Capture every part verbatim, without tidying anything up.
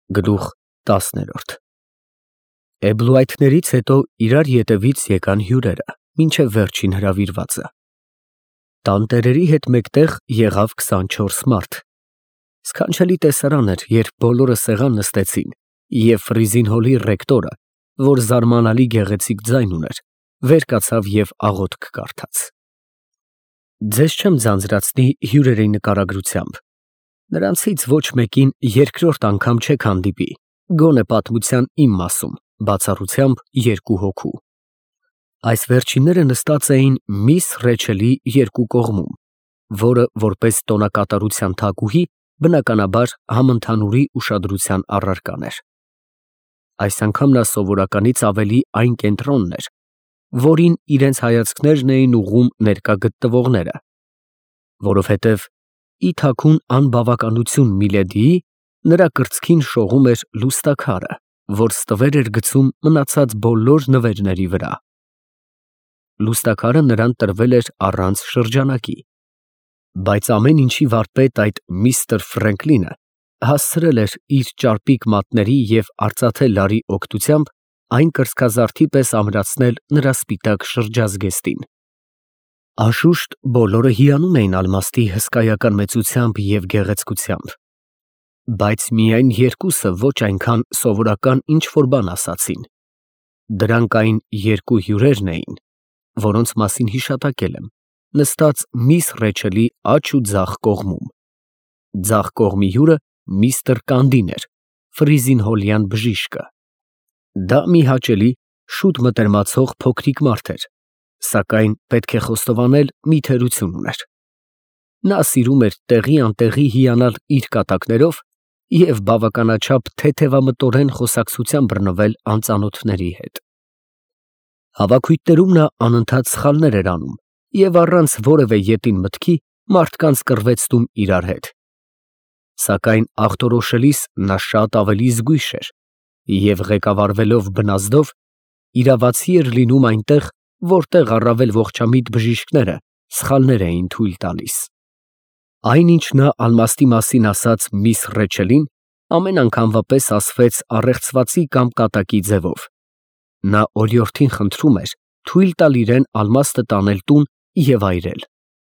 Գլուխ տասներորդ Էբլուայթներից հետո իրար ետևից եկան հյուրերը, մինչև վերջին հրավիրվածը։ Տանտերերի հետ մեկտեղ եղավ քսանչորս մարդ։ Սքանչելի տեսարան էր, երբ բոլորը սեղան նստեցին, և Ֆրիզին հոլի ռեկտորը, որ զարմանալի գեղեցիկ ձայն ուներ, վեր կացավ և աղոթք կարդաց։ Ձեզ չեմ ձանձրացնի հյուրերի նկարագրությամբ. նրանցից ոչ մեկին երկրորդ անգամ չեք հանդիպի, գոնե պատմության իմ մասում, բացառությամբ երկու հոգու։ Այս վերջինները նստած էին միս Ռեչելի երկու կողմում, որը որպես տոնակատարության թագուհի, բնականաբար համընդհանուրի ուշադրության առարկան էր։ Այս անգամ նա սովորականից ավելի այն կենտրոնն էր, որին իրենց հայացքներն էին ուղղում ներկա գտնվողները, որովհետև ի թաքուն անբավականություն Միլեդիի, նրա կրծքին շողում էր լուստաքարը, որ ստվեր էր գցում մնացած բոլոր նվերների վրա։ Լուստաքարը նրան տրվել էր առանց շրջանակի, բայց ամեն ինչի վարպետ այդ միստր Ֆրենկլինը հասցրել էր իր ճարպիկ մատների և արծաթե լարի օգնությամբ այն կրծքազարդի պես ամրացնել նրա սպիտակ շրջազգեստին։ Անշուշտ բոլորը հիանում էին ալմաստի հսկայական մեծությամբ և գեղեցկությամբ, բայց միայն երկուսը ոչ այնքան սովորական ինչ֊որ բան ասացին։ Դրանք այն երկու հյուրերն էին, որոնց մասին հիշատակել եմ, նստած միս Ռեչելի աջ ու ձախ կողմում։ Ձախ կողմի հյուրը միստր Կանդին էր, Ֆրիզին հոլյան բժիշկը։ Դա մի հաճելի, շուտ մտերմացող փոքրիկ մարդ էր, սակայն պետք է խոստովանել մի թերություն ուներ. նա սիրում էր տեղի֊անտեղի հիանալ իր կատակներով և բավականաչափ թեթևամտորեն խոսակցության բռնվել անծանոթների հետ։ Հավաքույթներում նա անընդհատ սխալներ էր անում և առանց որևէ ետին մտքի մարդկանց կռվեցնում իրար հետ։ Սակայն ախտորոշելիս նա շատ ավելի զգույշ էր և, ղեկավարվելով բնազդով, իրավացի էր լինում այնտեղ, որտեղ առավել ողջամիտ բժիշկները սխալներ էին թույլ տալիս։ Այն, ինչ նա ալմաստի մասին ասաց միս Ռեչելին, ամեն անգամվա պես ասվեց առեղծվածի կամ կատակի ձևով։ Նա օրիորդին խնդրում էր թույլ տալ իրեն ալմաստը տանել տուն և այրել։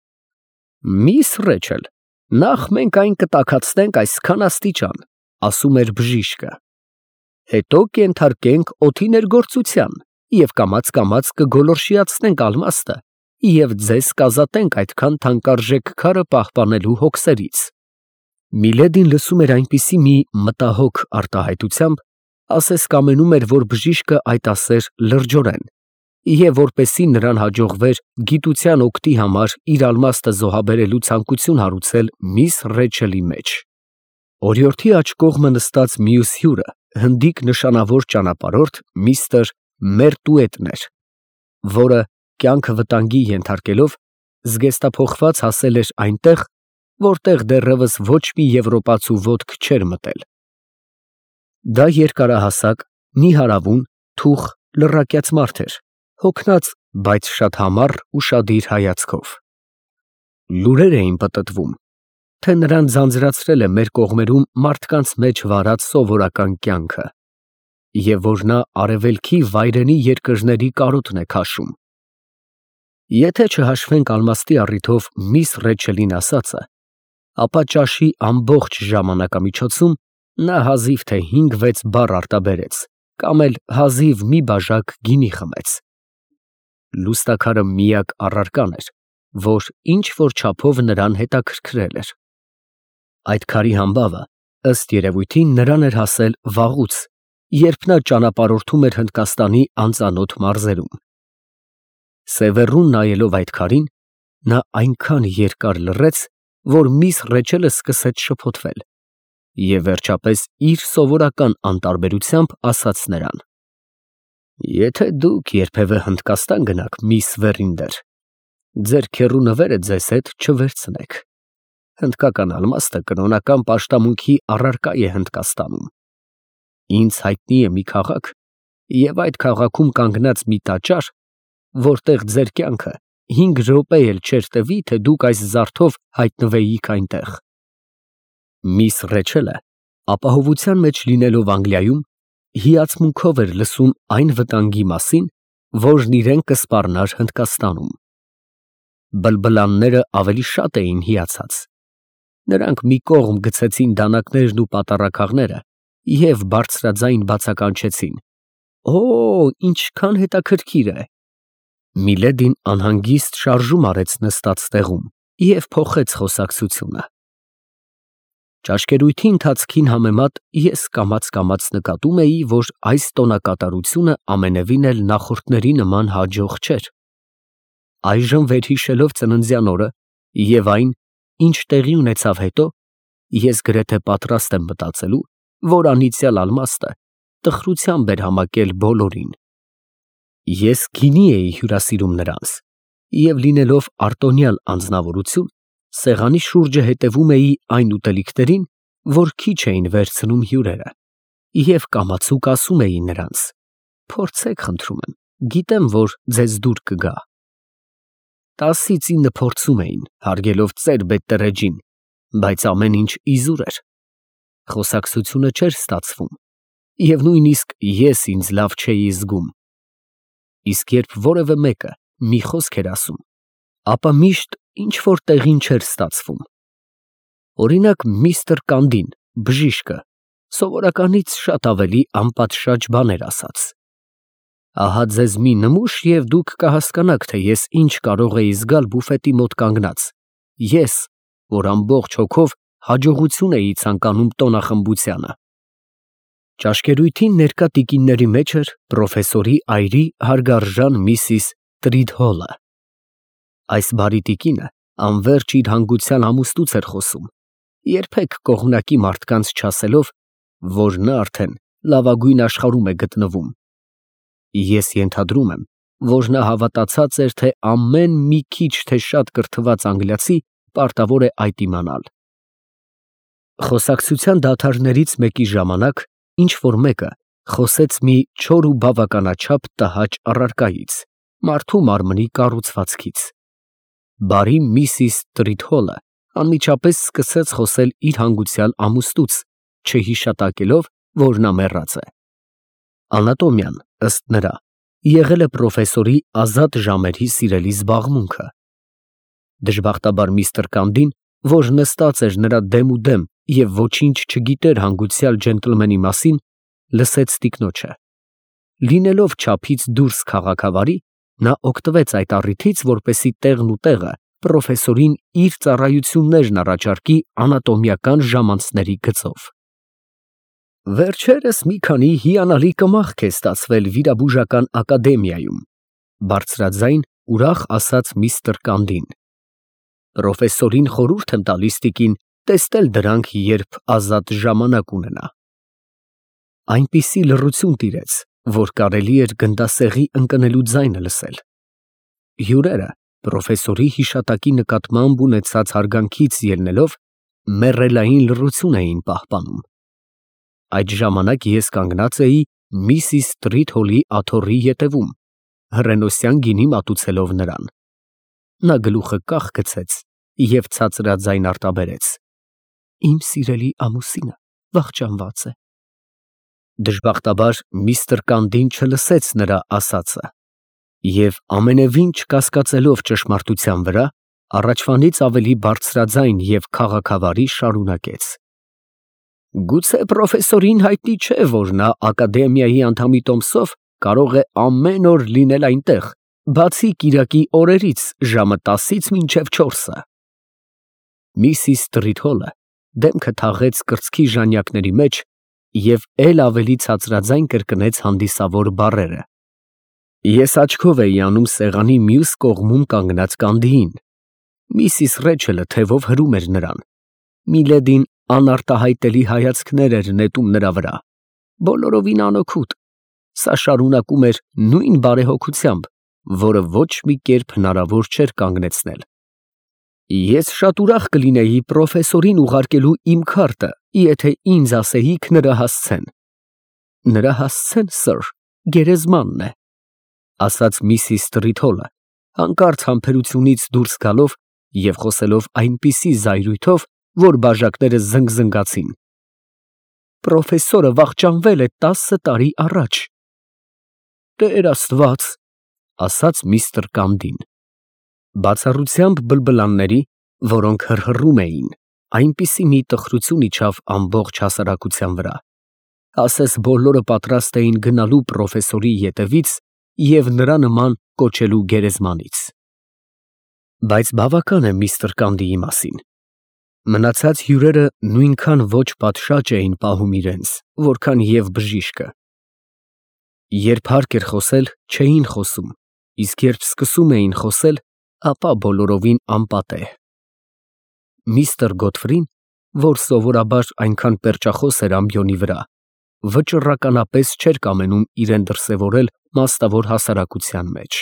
Միս Ռեչել, նախ մենք այն կտաքացնենք այսքան աստիճան, ասում էր բժիշկը, հետո կենթարկենք օդի ներգործության և կամաց֊կամաց կգոլորշիացնենք ալմաստը և ձեզ կազատենք այդքան թանկարժեք քարը պահպանելու հոգսերից։ Միլեդին լսում էր այնպիսի մի մտահոգ արտահայտությամբ, ասես կամենում էր, որ բժիշկը այդ ասեր լրջորեն, և որպեսզի նրան հաջողվեր գիտության օգտի համար իր ալմաստը զոհաբերելու ցանկություն հարուցել միս Ռեչելի մեջ։ Օրիորդի աջ կողմը նստած մյուս հյուրը հնդիկ նշանավոր ճանապարհորդ միստր Մերտուետն էր, որը, կյանքը վտանգի ենթարկելով, զգեստափոխված հասել էր այնտեղ, որտեղ դեռևս ոչ մի եվրոպացու ոտք չէր մտել։ Դա երկարահասակ, նիհարավուն, թուխ, լռակյաց մարդ էր, հոգնած, բայց շատ համառ ու շադիր հայացքով։ Լուրեր էին պտտվում, թե նրան ձանձրացրել է մեր կողմերում մարդկանց մեջ վարած սովորական կյանքը, և որ նա արևելքի վայրենի երկրների կարոտն է քաշում։ Եթե չհաշվենք ալմաստի առիթով միս Ռեչելին ասածը, ապա ճաշի ամբողջ ժամանակամիջոցում նա հազիվ թե հինգ֊վեց բառ արտաբերեց կամ էլ հազիվ մի բաժակ գինի խմեց։ Լուստաքարը միակ առարկան էր, որ ինչ֊որ չափով նրան հետաքրքրել էր։ Այդ քարի համբավը, ըստ երևույթին, նրան էր հասել վաղուց, երբ նա ճանապարհորդում էր Հնդկաստանի անծանոթ մարզերում։ Սևեռուն նայելով այդ քարին, նա այնքան երկար լռեց, որ միս Ռեչելը սկսեց շփոթվել և վերջապես իր սովորական անտարբերությամբ ասաց նրան. «Եթե դուք երբևէ Հնդկաստան գնաք, միս Վերինդեր, ձեր քեռու նվերը ձեզ հետ չվերցնեք։ Հնդկական ալմաստը կրոնական պաշտամունքի առարկա է Հնդկաստանում։ Ինձ հայտնի է մի քաղաք և այդ քաղաքում կանգնած մի տաճար, որտեղ ձեր կյանքը հինգ րոպե էլ չէր տևի, թե դուք այս զարդով հայտնվեիք այնտեղ»։ Միս Ռեչելը ապահովության մեջ լինելով Անգլիայում, հիացմունքով էր լսում այն վտանգի մասին, որն իրեն կսպառնար Հնդկաստանում։ Բլբլանները ավելի շատ էին հիացած։ Նրանք մի կողմ գցեցին դանակներն ու պատառաքաղները և բարձրաձայն բացականչեցին. «Օ, ինչքան հետաքրքիր է»։ Միլեդին անհանգիստ շարժում արեց նստած տեղում և փոխեց խոսակցությունը։ Ճաշկերույթի ընթացքին համեմատ ես կամաց֊կամաց նկատում էի, որ այս տոնակատարությունը ամենևին էլ նախորդների նման հաջող չէր։ Այժմ վերհիշելով ծննդյան օրը և այն, ինչ տեղի ունեցավ հետո, ես գրեթե պատրաստ եմ մտածելու, որ անիծյալ ալմաստը տխրությամբ էր համակել բոլորին։ Ես գինի էի հյուրասիրում նրանց և, լինելով արտոնյալ անձնավորություն, սեղանի շուրջը հետևում էի այն ուտելիքներին, որ քիչ էին վերցնում հյուրերը, և կամացուկ ասում էի նրանց. «Փորձեք, խնդրում եմ, գիտեմ, որ ձեզ դուր կգա»։ Տասից ինը փորձում էին, հարգելով ծեր բետտերեջին, բայց ամեն ինչ իզուր էր։ Խոսակցությունը չէր ստացվում, և նույնիսկ ես ինձ լավ չէի զգում։ Իսկ երբ որևէ մեկը մի խոսք էր ասում, ապա միշտ ինչ֊որ տեղին չէր ստացվում։ Օրինակ, միստր Կանդին, բժիշկը, սովորականից շատ ավելի անպատշաճ բաներ ասաց։ Ահա ձեզ մի նմուշ, և դուք կհասկանաք, թե ես ինչ կարող էի զգալ բուֆետի մոտ կանգնած, ես, որ ամբողջ հոգով հաջողություն էի ցանկանում տոնախմբությանը։ Ճաշկերույթին ներկա տիկինների մեջ էր պրոֆեսորի այրի հարգարժան միսիս Տրիդհոլը։ Այս բարի տիկինը անվերջ իր հանգուցյալ ամուսնուց էր խոսում, երբեք կողմնակի մարդկանց չասելով, որ նա արդեն լավագույն աշխարհում է գտնվում։ Ես ենթադրում եմ, որ նա հավատացած էր, թե ամեն մի քիչ թե շատ կրթված անգլիացի պարտավոր է այդ իմանալ։ Խոսակցության դադարներից մեկի ժամանակ ինչ֊որ մեկը խոսեց մի չոր ու բավականաչափ տհաճ առարկայից, մարդու մարմնի կառուցվածքից։ Բարի միսիս Տրիդհոլը անմիջապես սկսեց խոսել իր հանգուցյալ ամուսնուց, չհիշատակելով, որ նա մեռած է։ Անատոմիան, ըստ նրա, եղել է պրոֆեսորի ազատ ժամերի սիրելի զբաղմունքը։ Դժբախտաբար միստր Կանդին, որ նստած էր նրա դեմուդեմ և ոչինչ չգիտեր հանգուցյալ ջենտլմենի մասին, լսեց տիկնոջը։ Լինելով չափից դուրս քաղաքավարի, նա օգտվեց այդ առիթից, որպեսզի տեղն ու տեղը պրոֆեսորին իր ծառայություններն առաջարկի անատոմիական ժամանցների գծով։ Վերջերս մի քանի հիանալի կմախք է ստացվել վիրաբուժական ակադեմիայում, բարձրաձայն ուրախ ասաց միստր Կանդին։ Պրոֆեսորին խորհուրդ եմ տալիս, տիկին, տեսնել դրանք, երբ ազատ ժամանակ ունենա։ Այնպիսի լռություն տիրեց, որ կարելի էր գնդասեղի ընկնելու ձայնը լսել։ Հյուրերը, պրոֆեսորի հիշատակի նկատմամբ ունեցած հարգանքից ելնելով, մեռելային լռություն էին պահպանում։ Այդ ժամանակ ես կանգնած էի միսիս Տրիդհոլի աթոռի ետևում, հռենոսյան գինի մատուցելով նրան։ Նա գլուխը կախ գցեց և ցածրաձայն արտաբերեց. «Իմ սիրելի ամուսինը վախճանված է»։ Դժբախտաբար միստր Կանդին չլսեց նրա ասածը և, ամենևին չկասկածելով ճշմարտության վրա, առաջվանից ավելի բարձրաձայն և քաղաքավարի շարունակեց. «Գուցե պրոֆեսորին հայտնի չէ, որ նա ակադեմիայի անդամի տոմսով կարող է ամեն օր լինել այնտեղ, բացի կիրակի օրերից ժամը տասից մինչև չորսը»։ Միսիս Տրիդհոլը դեմքը թաղեց կրծքի ժանյակների մեջ և էլ ավելի ցածրաձայն կրկնեց հանդիսավոր բառերը։ Ես աչքով էի անում սեղանի մյուս կողմում կանգնած Կանդիին։ Միսիս Ռեչելը թևով հրում էր նրան։ Միլեդին անարտահայտելի հայացքներ էր նետում նրա վրա, բոլորովին անօգուտ։ Սա շարունակում էր նույն բարեհոգությամբ, որը ոչ մի կերպ հնարավոր չէր կանգնեցնել։ Ես շատ ուրախ կլինեի պրոֆեսորին ուղարկելու իմ քարտը, եթե ինձ ասեիք նրա հասցեն։ Նրա հասցեն, սըր, գերեզմանն է, ասաց միսիս Տրիդհոլը, հանկարծ համբերությունից դուրս գալով և խոսելով այնպիսի զայրույթով, որ բաժակները զնգզնգացին։ պրոֆեսորը վախճանվել է տասը տարի առաջ։ Տեր Աստված, ասաց միստր Կանդին։ Բացառությամբ բլբլանների, որոնք հռհռում էին, այնպիսի մի տխրություն իջավ ամբողջ հասարակության վրա։ Ասես բոլորը պատրաստ էին գնալու պրոֆեսորի ետևից և նրա նման կոչելու գերեզմանից։ Բայց բավական է միստր Կանդիի մասին։ Մնացած հյուրերը նույնքան ոչ պատշաճ էին պահում իրենց, որքան և բժիշկը։ Երբ հարկ էր խոսել, չէին խոսում, իսկ երբ սկսում էին խոսել, ապա բոլորովին անպատեհ։ Միստր Գոթֆրին, որ սովորաբար այնքան պերճախոս էր ամբիոնի վրա, վճռականապես չէր կամենում իրեն դրսևորել մասնավոր հասարակության մեջ։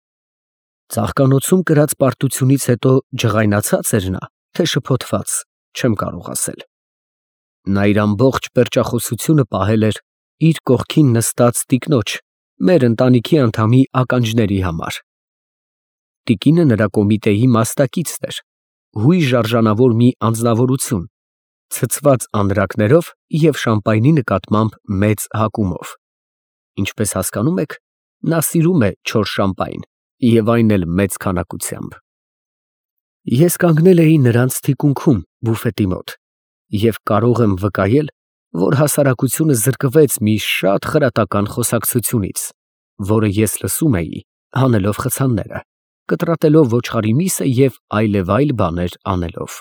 Ծաղկանոցում կրած պարտությունից հետո ջղայնացած էր նա, թե շփոթված, չեմ կարող ասել։ Նա իր ամբողջ պերճախոսությունը պահել էր իր կողքին նստած տիկնոջ, մեր ընտանիքի անդամի ականջների համար։ Տիկինը նրա կոմիտեի մասնակիցն էր, հույժ արժանավոր մի անձնավորություն, ցցված անրակներով և շամպայնի նկատմամբ մեծ հակումով։ Ինչպես հասկանում եք, նա սիրում է չոր շամպայն և այն էլ մեծ քանակությամբ։ Ես կանգնել էի նրանց թիկունքում բուֆետի մոտ և կարող եմ վկայել, որ հասարակությունը զրկվեց մի շատ խրատական խոսակցությունից, որը ես լսում էի, հանելով խցանները, կտրատելով ոչխարի միսը և այլևայլ բաներ անելով։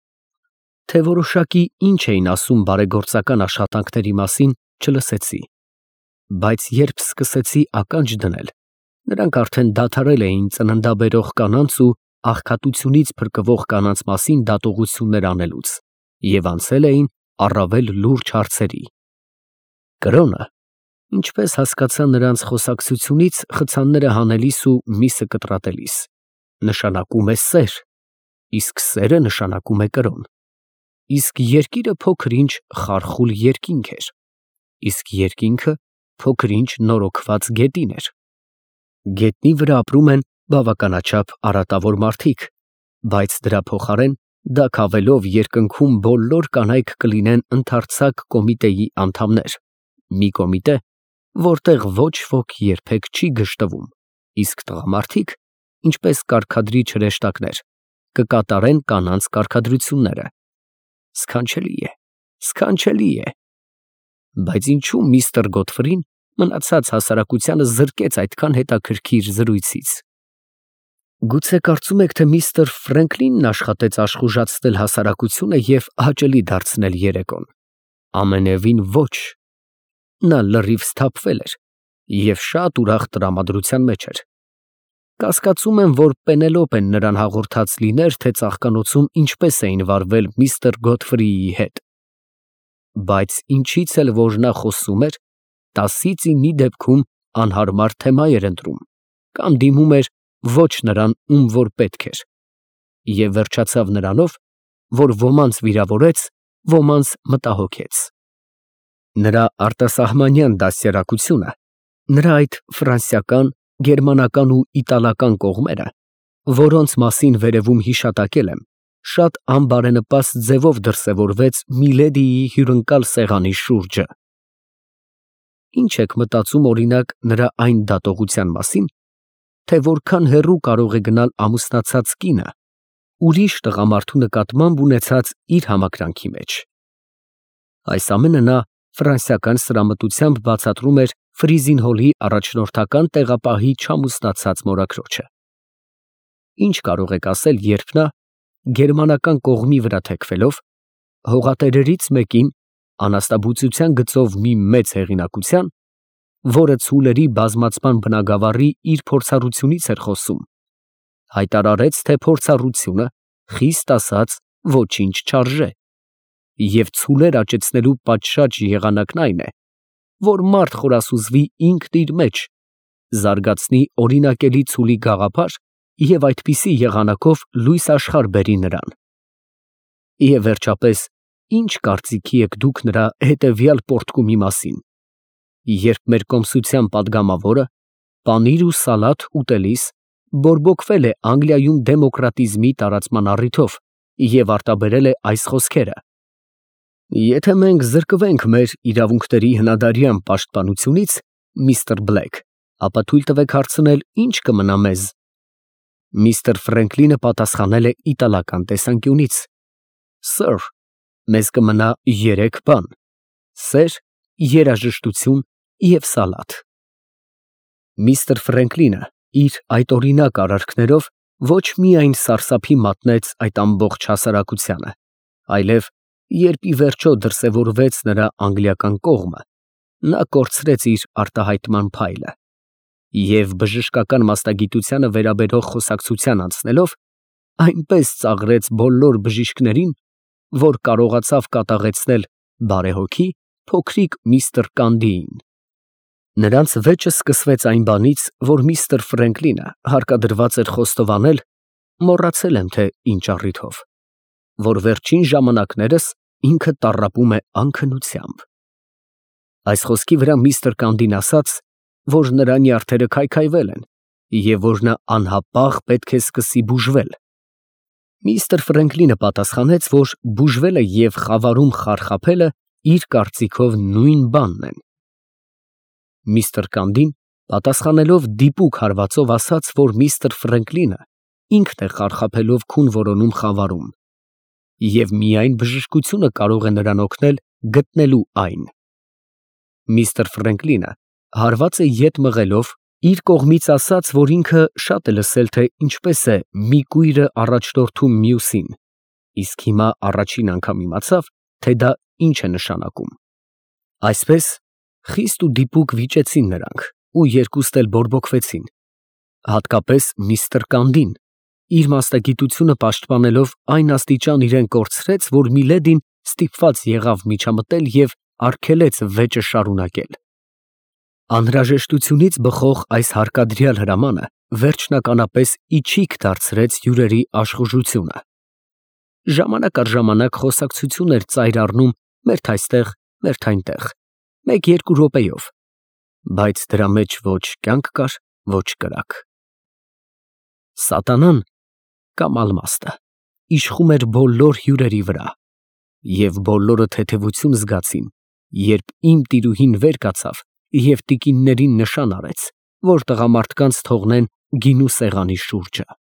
Թե որոշակի ինչ էին ասում բարեգործական աշխատանքների մասին, չլսեցի, բայց երբ սկսեցի ականջ դնել, նրանք արդեն դադարել էին ծննդաբերող կանանց ու աղքատությունից փրկվող կանանց մասին դատողություններ անելուց և անցել էին առավել լուրջ հարցերի։ Կրոնը, ինչպես հասկացա նրանց խոսակցությունից խցանները հանելիս ու միսը կտրատելիս, նշանակում է սեր, իսկ սերը նշանակում է կրոն, իսկ երկիրը փոքր-ինչ խարխուլ երկինք էր, իսկ երկինքը փոքր-ինչ նորոգված գետին էր։ Գետնի վրա ապրում են բավականաչափ արատավոր մարդիկ, բայց դրա փոխարեն դաքավելով երկնքում բոլոր կանայք կլինեն ընդարձակ կոմիտեի անդամներ, մի կոմիտե, որտեղ ոչ ոք երբեք չի գժտվում, իսկ տղամարդիկ, ինչպես կարգադրիչ հրեշտակներ, կկատարեն կանանց կարգադրությունները։ Սքանչելի է, սքանչելի է։ Բայց ինչու միստր Գոթֆրին մնացած հասարակությանը զրկեց այդքան հետաքրքիր զրույցից։ Գուցե կարծում եք, թե միստր Ֆրենկլինն աշխատեց աշխուժացնել հասարակությունը և հաճելի դարձնել երեկոն։ Ամենևին ոչ։ Նա լրիվ սթափվել էր և շատ ուրախ տրամադրության մեջ էր։ Կասկածում եմ, որ Պենելոպեն նրան հաղորդած լիներ, թե ծաղկանոցում ինչպես էին վարվել միստր Գոթֆրիի հետ։ Բայց ինչից էլ որ նա խոսում էր, տասից իննի դեպքում անհարմար թեմա էր ընտրում կամ դիմում էր ոչ նրան, ում որ պետք էր, և վերջացավ նրանով, որ ոմանց վիրավորեց, ոմանց մտահոգեց։ Նրա արտասահմանյան դաստիարակությունը, նրա այդ ֆրանսիական, գերմանական ու իտալական կողմերը, որոնց մասին վերևում հիշատակել եմ, շատ անբարենպաստ ձևով դրսևորվեց միլեդիի հյուրընկալ սեղանի շուրջը։ Ինչ եք մտածում, օրինակ, նրա այն դատողության մասին, թե որքան հեռու կարող է գնալ ամուսնացած կինը ուրիշ տղամարդու նկատմամբ ունեցած իր համակրանքի մեջ։ Այս ամենը նա ֆրանսիական սրամտությամբ բացատրում էր Ֆրիզինհոլի առաջնորդական տեղապահի չամուսնացած մորաքրոջը։ Ինչ կարող եք ասել, երբ նա, գերմանական կողմի վրա թեքվելով, հողատերերից մեկին անաստաբուծության գծով մի մեծ հեղինակության, որը ցուլերի բազմացման բնագավառի իր փորձառությունից էր խոսում, հայտարարեց, թե փորձառությունը, խիստ ասած, ոչինչ չարժե, և ցուլեր աճեցնելու պատշաճ եղանակն այն է, որ մարդ խորասուզվի ինքն իր մեջ, զարգացնի օրինակելի ցուլի գաղափար և այդպիսի եղանակով լույս աշխարհ բերի նրան։ Եվ վերջապես, ինչ կարծիքի եք դուք նրա հետևյալ պոռթկումի մասին. երբ մեր կոմսության պատգամավորը, պանիր ու սալաթ ուտելիս, բորբոքվել է Անգլիայում դեմոկրատիզմի տարածման առիթով և արտաբերել է այս խոսքերը. Եթե մենք զրկվենք մեր իրավունքների հնադարյան պաշտպանությունից, միստր Բլեք, ապա թույլ տվեք հարցնել, ինչ կմնա մեզ։ Միստր Ֆրենկլինը պատասխանել է իտալական տեսանկյունից. Սըր, մեզ կմնա երեք բան. սեր, երաժշտություն և սալատ։ Միստր Ֆրենկլինը իր այդ օրինակ արարքներով ոչ միայն սարսափի մատնեց այդ ամբողջ հասարակությանը, այլև, երբ ի վերջո դրսևորվեց նրա անգլիական կողմը, նա կորցրեց իր արտահայտման փայլը և բժշկական մասնագիտությանը վերաբերող խոսակցության անցնելով, այնպես ծաղրեց բոլոր բժիշկներին, որ կարողացավ կատաղեցնել բարեհոգի փոքրիկ միստր Կանդիին։ Նրանց վեճը սկսվեց այն բանից, որ միստր Ֆրենկլինը հարկադրված էր խոստովանել, մոռացել եմ, թե ինչ առիթով, որ վերջին ժամանակներս ինքը տառապում է անքնությամբ։ Այս խոսքի վրա միստր Կանդին ասաց, որ նրա նյարդերը քայքայվել են և որ նա անհապաղ պետք է սկսի բուժվել։ Միստր Ֆրենկլինը պատասխանեց, որ բուժվելը և խավարում խարխափելը իր կարծիքով նույն բանն են։ Միստր Կանդին պատասխանելով դիպուկ հարվածով ասաց, որ միստր Ֆրենկլինը ինքն է խարխափելով քուն որոնում խավարում, և միայն բժշկությունը կարող է նրան օգնել գտնելու այն։ Միստր Ֆրենկլինը հարվածը ետ մղելով իր կողմից ասաց, որ ինքը շատ է լսել, թե ինչպես է մի կույրը առաջնորդում մյուսին, իսկ հիմա առաջին անգամ իմացավ, թե դա ինչ է նշանակում։ Այսպես խիստ ու դիպուկ վիճեցին նրանք ու երկուստ էլ բորբոքվեցին, հատկապես միստր Կանդին, իր մասնագիտությունը պաշտպանելով այն աստիճան իրեն կորցրեց, որ միլեդին ստիպված եղավ միջամտել և արգելեց վեճը շարունակել։ Անհրաժեշտությունից բխող այս հարկադրյալ հրամանը վերջնականապես իչիք դարձրեց հյուրերի աշխուժությունը։ Ժամանակ առ ժամանակ խոսակցություն էր ծայր առնում մերթ այստեղ, մերթ այնտեղ, մեկ֊երկու րոպեով, բայց դրա մեջ ոչ կյանք կար, ոչ կրակ։ Սատանան կամ ալմաստը իշխում էր բոլոր հյուրերի վրա, և բոլորը թեթևություն զգացին, երբ իմ տիրուհին վեր կացավ և տիկիններին նշան արեց, որ տղամարդկանց թողնեն գինու սեղանի շուրջը։